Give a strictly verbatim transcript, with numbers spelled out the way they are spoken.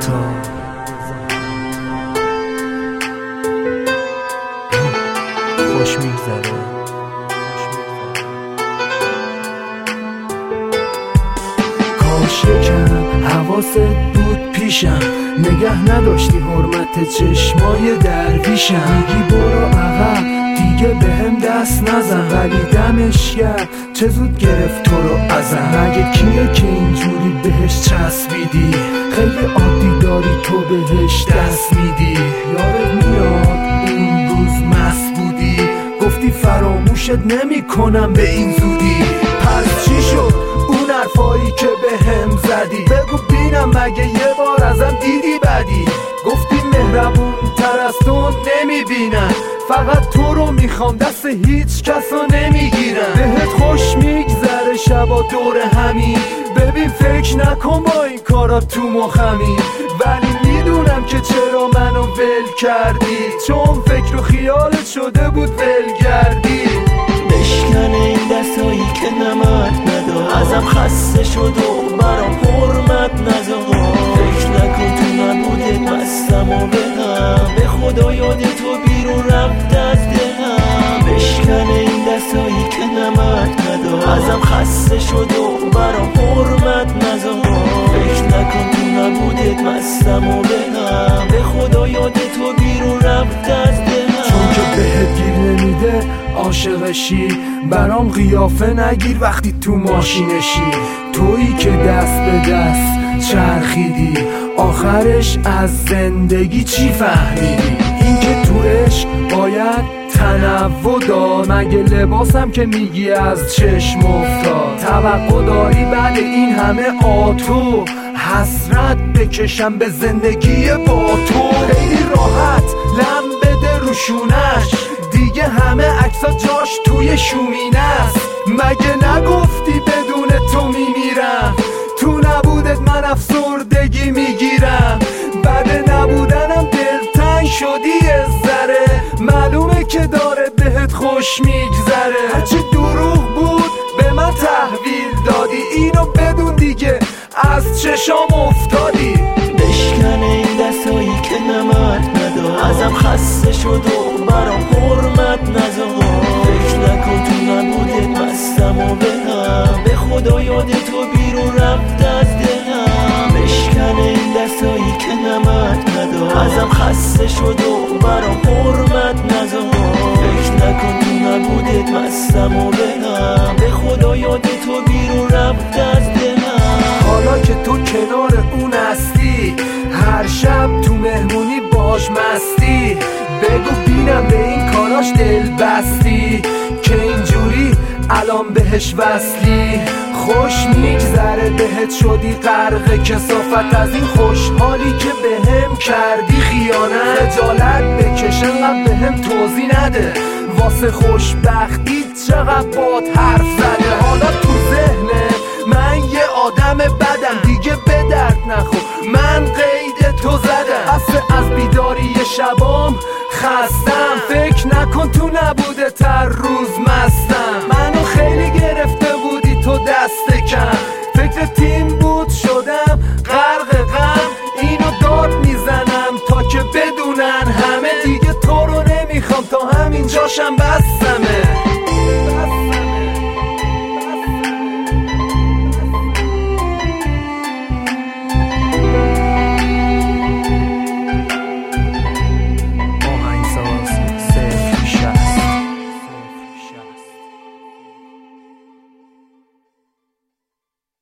تا خوش میگذره. کاش یکم حواست بود پیشم، نگه نداشتی حرمت چشمای درویشم. میگی برو عقب دیگه بهم دست نزن، ولی دمش کرد چه زود گرفت تو رو ازم. مگه کیه که اینجوری بهش چسبیدی؟ خیلی عادی داری تو بهش دست میدی. یادت میاد اون روز مست بودی، گفتی فراموشت نمی کنم به این زودی. پس چی شد اون حرفایی که بهم زدی؟ بگو بینم مگه یه بار ازم دیدی بدی؟ گفتی مهربون تر از تو نمیبینن، فقط تو رو میخوام دست هیچ کسا نمیگیرم. بهت خوش میگذره شبا دور همین، ببین فکر نکن با این کارات تو مخمی. ولی میدونم که چرا منو ول کردی، چون فکر و خیالت شده بود ولگردی. بشکنه این دستایی که نمت ندار، ازم خسته شد و برام حرمت نذار. فکر نکن تو نبودت مستم و بهم، به خدا یاد تو بیرون رفت از دلم. بشکنه این دستایی که نمت ندار، ازم خسته شد و برام حرمت نذار. فکر نکن تو نبودت مستم و بهم، به خدا یاد تو بیرون رفت از دلم. چون که بهت گیر نمیده عاشقشی، برام قیافه نگیر وقتی تو ماشینشی. تویی که دست به دست چرخیدی، آخرش از زندگی چی فهمیدی؟ این که تو عشق باید تنوع دار، مگه لباسم که میگی از چشم افتاد؟ توقع داری بعد این همه آتو حسرت بکشم به زندگی با تو؟ خیلی راحت لم بده روشونش، دیگه همه عکسا جاش توی شومینه است. مگه نگفتی بدون تو میمیرم؟ تو نبودت من افسردگی میگیرم. بعد نبودنم دلتنگ شدی از ذره، معلومه که داره بهت خوش میگذره. هرچی دروغ بود به من تحویل دادی، اینو بدون دیگه از چشام افتادی. بشکنه این دستایی که نمت ندار، ازم خسته شد و برام حرمت نذار. فکر نکن تو نبودت مستم و بهم، به خدا یاد تو بیرون رفت از دلم. بشکنه این دستایی که نمت ندار، ازم خسته شد و برام حرمت نذار. فکر نکن تو نبودت مستم و بهم، به خدا یاد تو بیرون رفت از دلم. حالا که تو کنار اون هستی، هر شب تو مهمونی باش مستی، بگو بینم به این کاراش دل بستی که اینجوری الان بهش وصلی. خوش میگذره بهت شدی غرق کثافت، از این خوشحالی که بهم کردی خیانت. خجالت بکش انقدر بهم توضیح نده، واسه خوشبختی چقدر باد حرف زده. حالا تو ذهنه من یه آدم بدم، دیگه به درد نخور من قید تو زدم. اصل از بیداری شبام خستم، فکر نکن تو نبوده تر روز مستم. منو خیلی گرفته بودی تو دست کم، فکر تیم بود شدم غرق غم. اینو داد میزنم تا که بدونن همه، دیگه تو رو نمیخوام تا همین جاشم بستمه.